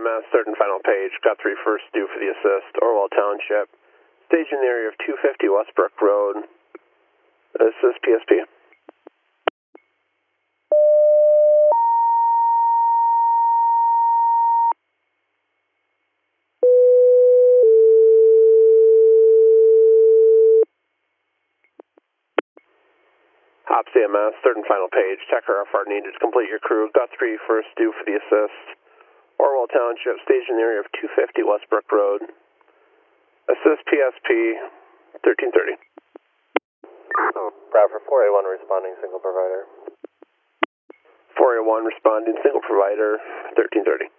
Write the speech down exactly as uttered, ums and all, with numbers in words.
M S, third and final page. Got three first due for the assist. Orwell Township. Stage in the area of two fifty Westbrook Road. Assist P S P. Hop C M S, third and final page. Checker how far needed to complete your crew. Got three first due for the assist. Orwell Township, stage in the area of two fifty Westbrook Road. Assist P S P, thirteen thirty. Bradford four A one responding, single provider. four A one responding, single provider, thirteen thirty.